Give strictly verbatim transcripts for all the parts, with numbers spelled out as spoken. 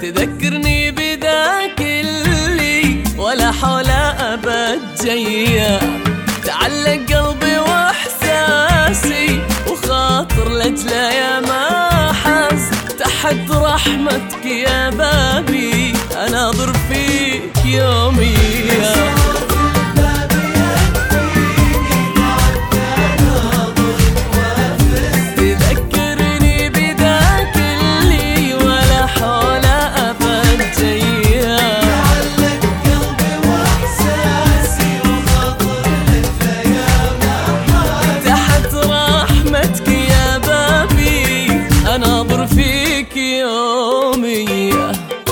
تذكرني بذاك اللي ولا حول أبد جيا، تعلق قلبي واحساسي وخاطر لجله يا ما حز، تحت رحمتك يا بابي اناظر فيك يوميا. اناظر فيك يوميا.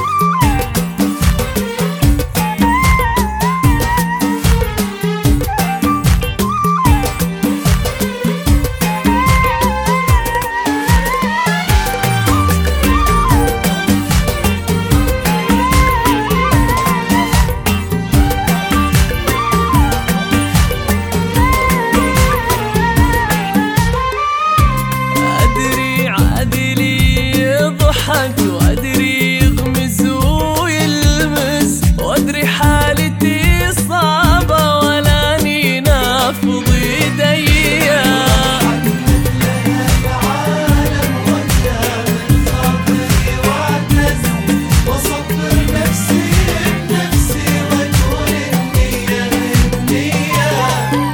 وادري يغمز ويلمس، وادري حالتي صعبة ولاني نافض ايديا. وصبر نفسي بنفسي واقول النية النية.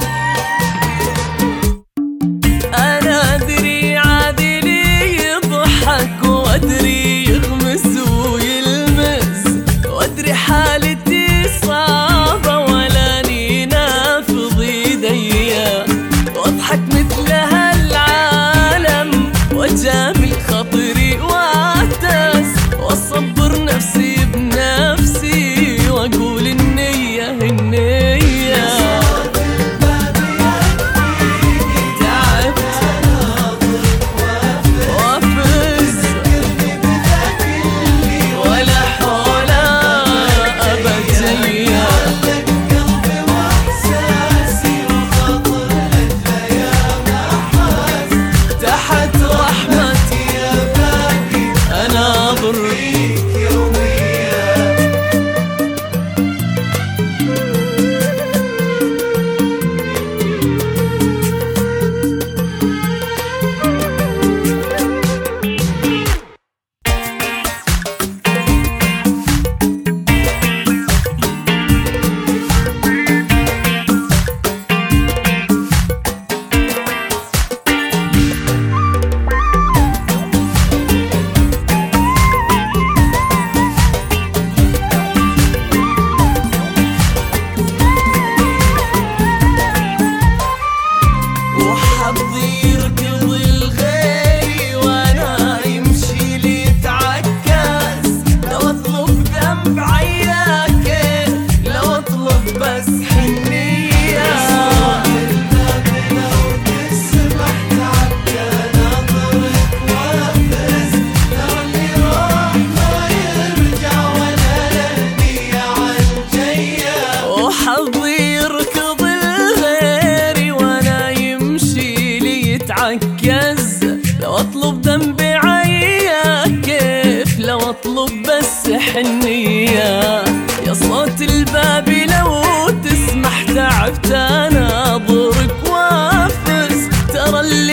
انا ادري عادلي يضحك وادري يغمز ويلمس، وادري حالتي صعبة ولاني نافض ايديا، واضحك مثل هالعالم واجامل خاطري واعتز، واصبر نفسي بنفسي واقول النية النية. حظي يركض الغيري وانا يمشي لي يتعكز، لو اطلب ذنبي عيا كيف لو اطلب بس حنية. يا صوت الباب لو تسمح تعبت اناظرك وافز، ترى اللي